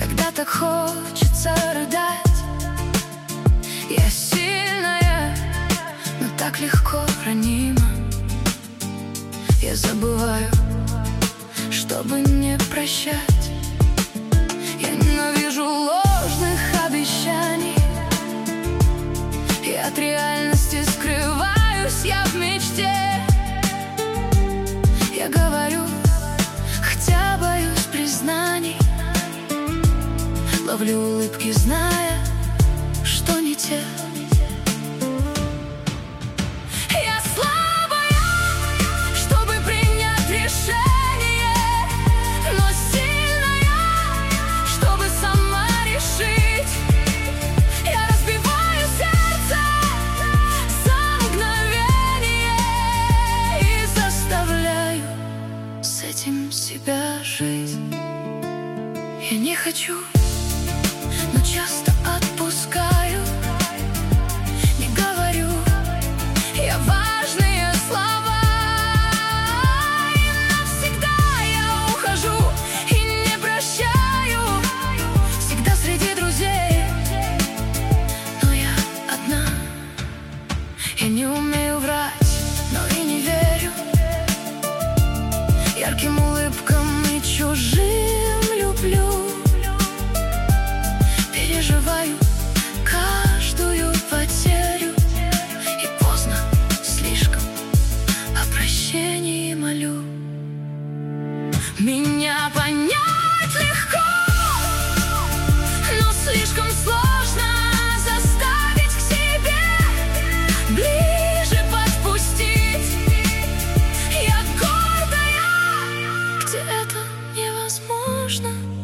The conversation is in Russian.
когда так хочется рыдать. Я сильная, но так легко ранима. Я забываю, чтобы не прощать. Я ненавижу ложных обещаний. И от реальности скрываюсь я в мечте. Я говорю, хотя боюсь признаний. Ловлю улыбки, зная, что не те. Я слабая, чтобы принять решение, но сильная, чтобы сама решить. Я разбиваю сердце за мгновение и заставляю с этим себя жить. Я не хочу, но часто отпускаю. Не говорю я важные слова, и навсегда я ухожу и не прощаю. Всегда среди друзей, но я одна. Я не умею врать, но и не верю ярким улыбкам и чужим люблю. Переживаю каждую потерю, и поздно слишком о прощении молю. Меня понять легко, но слишком сложно заставить к себе ближе подпустить. Я гордая, где это невозможно.